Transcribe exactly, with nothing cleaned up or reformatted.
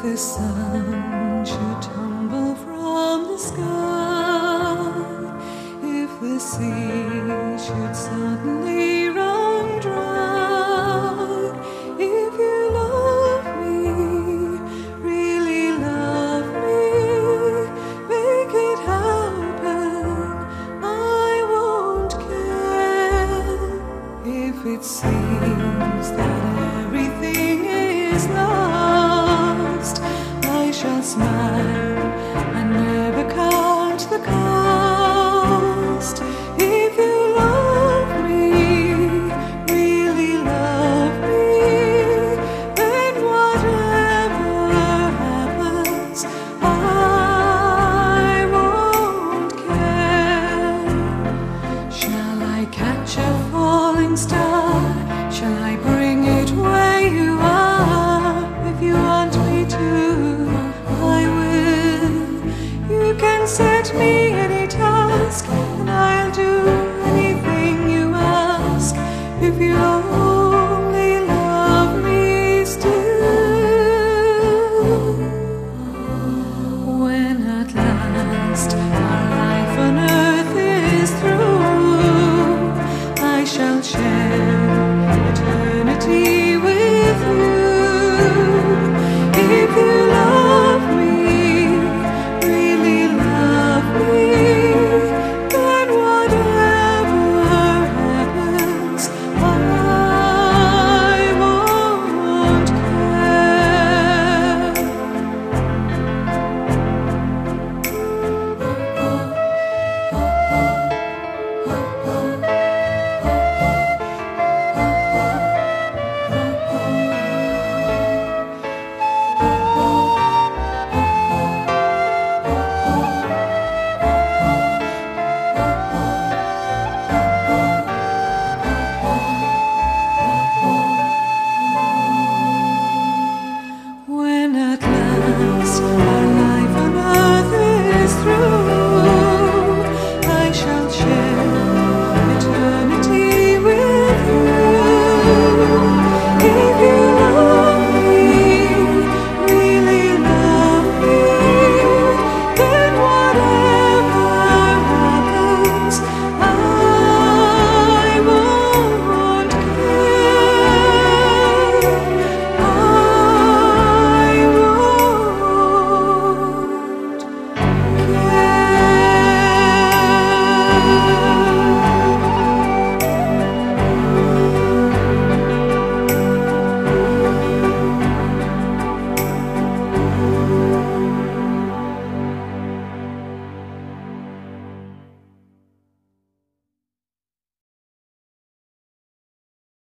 the sun should tumble from the sky, if the sea should suddenly run dry, if you love me, really love me, make it happen, I won't care. If it seems that everything is lost, I shall smile and never count the cost. If you love me, really love me, then whatever happens, I won't care. Shall I catch a falling star? Shall I bring it where you are? If you want me to, I will. You can set me any task, and I'll do anything you ask. If you only love me still. When at last our life on earth is through, I shall share eternity with you.